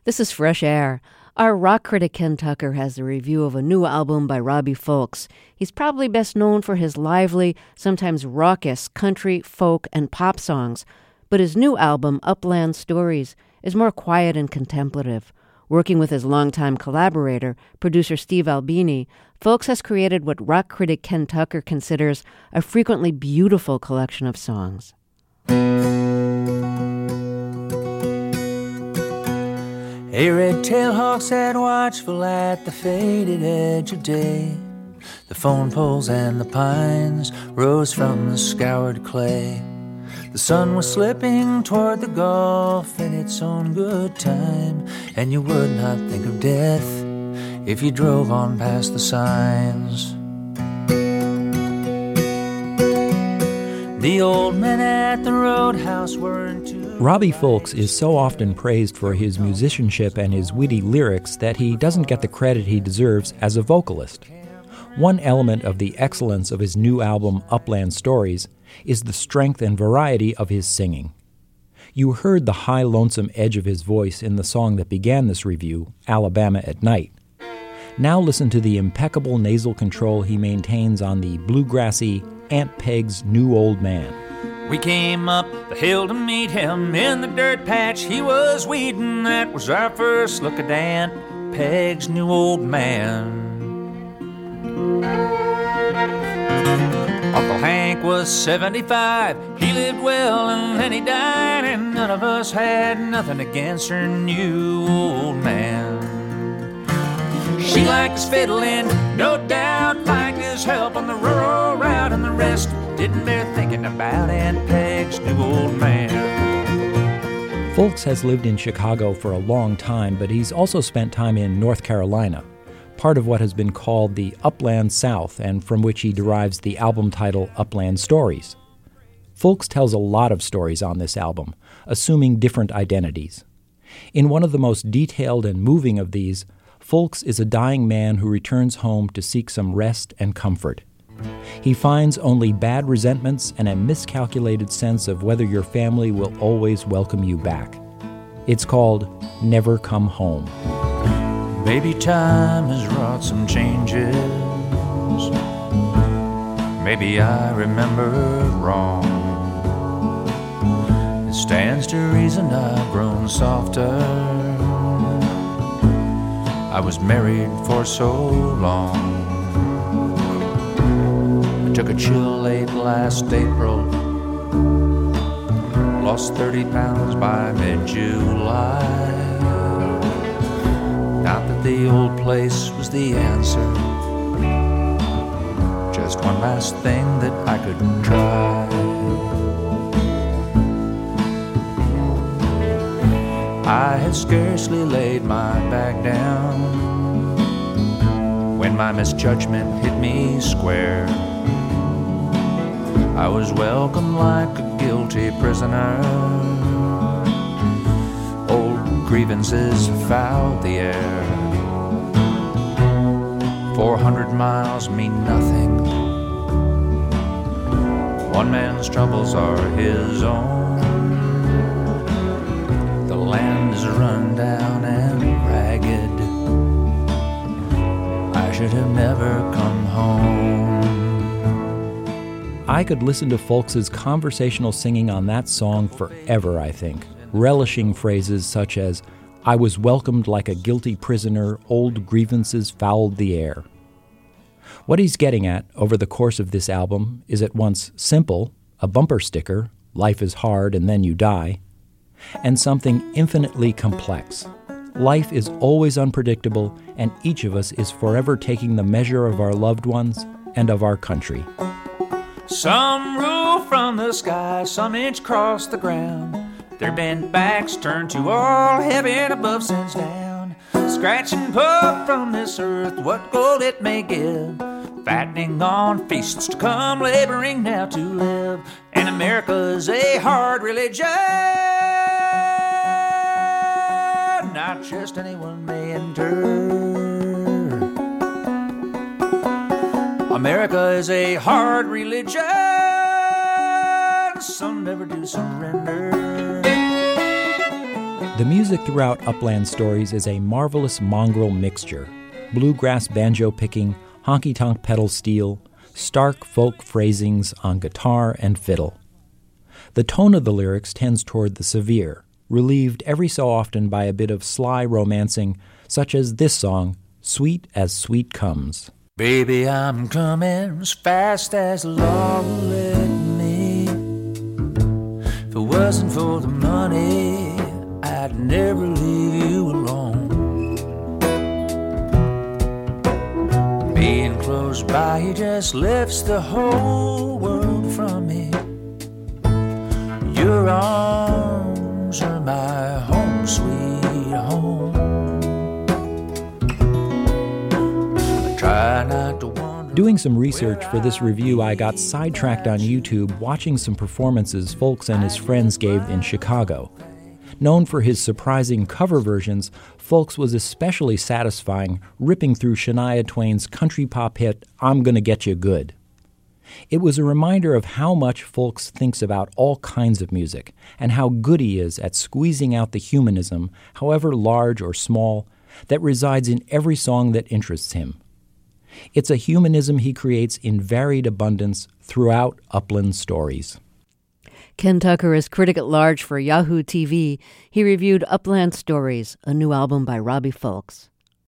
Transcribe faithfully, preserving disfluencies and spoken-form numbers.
This is Fresh Air. Our rock critic Ken Tucker has a review of a new album by Robbie Fulks. He's probably best known for his lively, sometimes raucous country, folk, and pop songs. But his new album, Upland Stories, is more quiet and contemplative. Working with his longtime collaborator, producer Steve Albini, Fulks has created what rock critic Ken Tucker considers a frequently beautiful collection of songs. A red-tailed hawk sat watchful at the faded edge of day. The phone poles and the pines rose from the scoured clay. The sun was slipping toward the Gulf in its own good time, and you would not think of death if you drove on past the signs. The old men at the roadhouse weren't too... Robbie Fulks is so often praised for his musicianship and his witty lyrics that he doesn't get the credit he deserves as a vocalist. One element of the excellence of his new album, Upland Stories, is the strength and variety of his singing. You heard the high, lonesome edge of his voice in the song that began this review, Alabama at Night. Now listen to the impeccable nasal control he maintains on the bluegrassy Aunt Peg's New Old Man. We came up the hill to meet him in the dirt patch he was weeding. That was our first look at Aunt Peg's new old man. Uncle Hank was seventy-five, he lived well and then he died, and none of us had nothing against her new old man. She liked his fiddling, no doubt, liked his help on the rural route, and the rest didn't bear thinking about Aunt Peg's new old man. Fulks has lived in Chicago for a long time, but he's also spent time in North Carolina, part of what has been called the Upland South, and from which he derives the album title Upland Stories. Fulks tells a lot of stories on this album, assuming different identities. In one of the most detailed and moving of these, Fulks is a dying man who returns home to seek some rest and comfort. He finds only bad resentments and a miscalculated sense of whether your family will always welcome you back. It's called Never Come Home. Maybe time has wrought some changes. Maybe I remember wrong. It stands to reason I've grown softer. I was married for so long. I took a chill late last April. Lost thirty pounds by mid-July. Not that the old place was the answer, just one last thing that I could try. I had scarcely laid my bag down when my misjudgment hit me square. I was welcomed like a guilty prisoner. Grievances fouled the air. Four hundred miles mean nothing. One man's troubles are his own. The land is run down and ragged. I should have never come home. I could listen to Fulks' conversational singing on that song forever, I think, relishing phrases such as, I was welcomed like a guilty prisoner, old grievances fouled the air. What he's getting at over the course of this album is at once simple, a bumper sticker, life is hard and then you die, and something infinitely complex. Life is always unpredictable, and each of us is forever taking the measure of our loved ones and of our country. Some rule from the sky, some inch across the ground. Their bent backs turn to all heaven above sends down. Scratch and pull from this earth what gold it may give. Fattening on feasts to come, laboring now to live. And America's a hard religion. Not just anyone may enter. America is a hard religion. Some never do surrender. The music throughout Upland Stories is a marvelous mongrel mixture. Bluegrass banjo picking, honky-tonk pedal steel, stark folk phrasings on guitar and fiddle. The tone of the lyrics tends toward the severe, relieved every so often by a bit of sly romancing, such as this song, Sweet as Sweet Comes. Baby, I'm coming as fast as the law will let me. If it wasn't for the money, I'd never leave you alone. Being close by you just lifts the whole world from me. Your arms are my home, sweet home. I try not to wander. Doing some research for this review, I got sidetracked on YouTube watching some performances Folks and his friends gave in Chicago. Known for his surprising cover versions, Folks was especially satisfying ripping through Shania Twain's country pop hit, I'm Gonna Get You Good. It was a reminder of how much Folks thinks about all kinds of music, and how good he is at squeezing out the humanism, however large or small, that resides in every song that interests him. It's a humanism he creates in varied abundance throughout Upland Stories. Ken Tucker is critic at large for Yahoo T V. He reviewed Upland Stories, a new album by Robbie Folks.